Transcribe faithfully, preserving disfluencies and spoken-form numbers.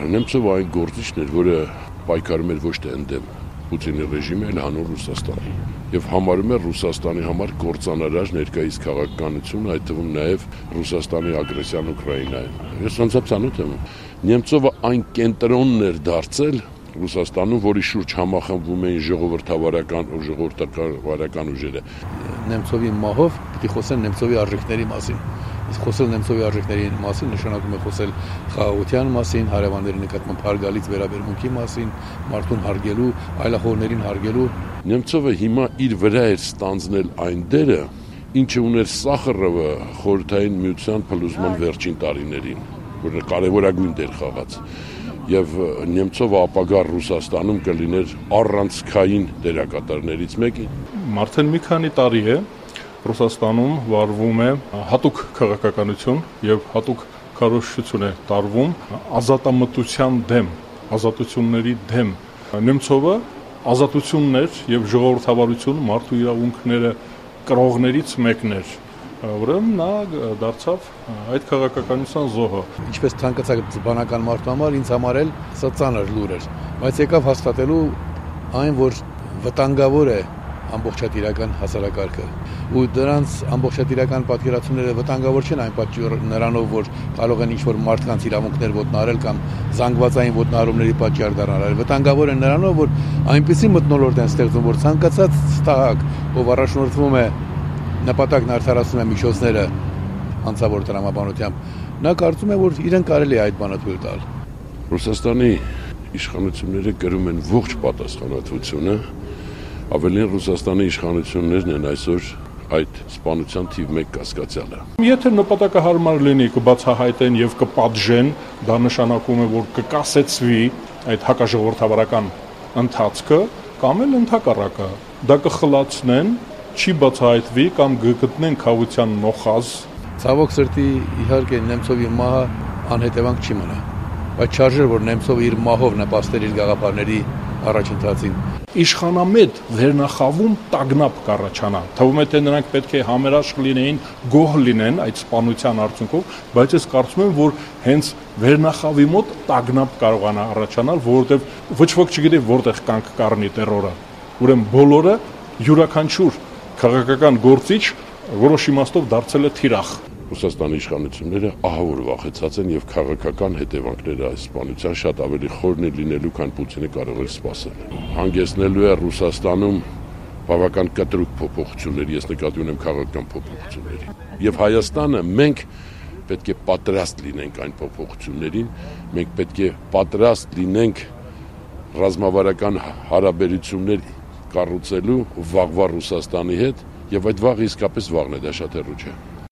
Նեմցովը այն գործիչն էր, որը պայքարում էր ոչ թե ընդդեմ Պուտինի ռեժիմի, այլ հանուն Ռուսաստանի եւ համարում էր Ռուսաստանի համար կործանարար ներկայիս քաղաքականությունը, այդ թվում նաեւ Ռուսաստանի ագրեսիան Ուկրաինայում։ Ես անցած ծանոթ եմ։ Նեմցովը այն կենտրոնն էր դարձել Ռուսաստանում, որի շուրջ համախմբվում էին ժողովրդավարական ու ժողովրդավարական ուժերը։ Նեմցովի մահով պիտի խոսեն Նեմցովի արժեքների մասին։ Իսկ խոսել Նեմցովի արժեքների մասին նշանակում է խոսել խաղաղության մասին, հարևանների նկատմամբ հարգալից վերաբերմունքի մասին, մարդուն հարգելու, այլախոհներին հարգելու։ Նեմցովը հիմա իր վրա էր ստանձնել այն դերը, ինչը ուներ Սախարովը խորհրդային միության փլուզման վերջին տարիներին, որը կարևորագույն դեր խաղաց։ Եվ Նեմցովը ապագա Ռուսաստանում կլիներ առանցքային դերակատարներից մեկը։ Արդեն մի քանի տարի է Ռուսաստանում վարվում է հատուկ քաղաքականություն եւ հատուկ քարոզչություն է տարվում ազատամտության դեմ, ազատությունների դեմ։ Նեմցովը ազատություններ եւ ժողովրդավարություն, մարդու իրավունքները կրողներից մեկն էր։ Ուրեմն նա դարձավ այդ քաղաքականության զոհը։ Ինչպես ցանկացած բանական մարդու համար, ինձ համար էլ սա ծանր լուր էր, բայց եկավ հաստատելու այն, որ վտանգավոր է ամբողջատիրական հասարակարգը ու դրանց ամբողջատիրական պատկերացումները վտանգավոր չեն այն պատճառով նրանով, որ կարող են ինչ-որ մարդկանց իրավունքներ ոտնահարել կամ զանգվածային ոտնահարումների պատճառ դառնալ, այլ վտանգավոր են նրանով, որ այնպիսի մթնոլորտ են ստեղծում, որ ցանկացած ստահակ, ով առաջնորդվում է նպատակն արդարացնում է միջոցները անձավոր տրամաբանությամբ, նա կարծում է, որ իրեն կարելի է այդ բանը թույլ տալ։ Ռուսաստանի իշխանությունները կրում են ողջ պատասխանատվությունը, ավելին Ռուսաստանի իշխանություններն են այսօր այդ սպանության թիվ մեկ կասկածյալը։ Եթե նպատակը հարմար լինի, կբացահայտեն եւ կպատժեն, դա նշանակում է, որ կկասեցվի այդ հակաժողովրդավարական ընթացքը, կամ էլ ընդհակառակը, դա կխլացնեն, չի բացահայտվի կամ գտնեն խավության նոխազ։ Ցավոք սրտի, իհարկե Նեմցովի մահը անհետևանք չի մնա, բայց չարժեր, որ Նեմցովը իր մահով նպաստեր իր գաղափարների առաջընթացին։ Իշխանամետ վերնախավում տագնապ կառաջանա։ Թվում է, թե նրանք պետք է համերաշխ լինեին, գոհ լինեն այդ սպանության արդյունքով, բայց ես կարծում եմ, որ հենց վերնախավի մոտ տագնապ կարողանա առաջանալ, որովհետև ոչ ոք չգիտի որտեղ կանգ կառնի տերորը։ Ուրեմն բոլորը յուրաքանչյուր քաղաքական գործիչ որոշ իմաստով դարձել է թիրախ։ Ռուսաստանի իշխանությունները ահավոր վախեցած են եւ քաղաքական հետևանքները այս սպանության շատ ավելի խորն է լինելու, քան Պուտինը կարող էր սպասել։ Հանգեցնելու է Ռուսաստանում բավական կտրուկ փոփոխությունների, ես նկատի ունեմ քաղաքական փոփոխությունների։ Եվ Հայաստանը մենք պետք է պատրաստ լինենք այն փոփոխություններին, մենք պետք է պատրաստ լինենք ռազմավարական հարաբերություններ կառուցելու վաղվա Ռուսաստանի հետ, եւ այդ վաղը իսկապես վաղն է, դա շատ հեռու չէ։